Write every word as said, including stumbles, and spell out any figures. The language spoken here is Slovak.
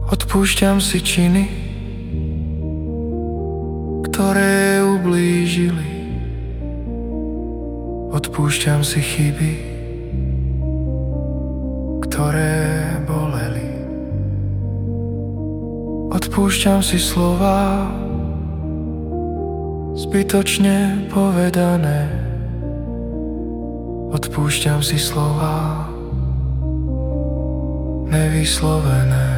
Odpúšťam si činy, ktoré ublížili. Odpúšťam si chyby, ktoré boleli. Odpúšťam si slová zbytočne povedané. Odpúšťam si slová nevyslovené.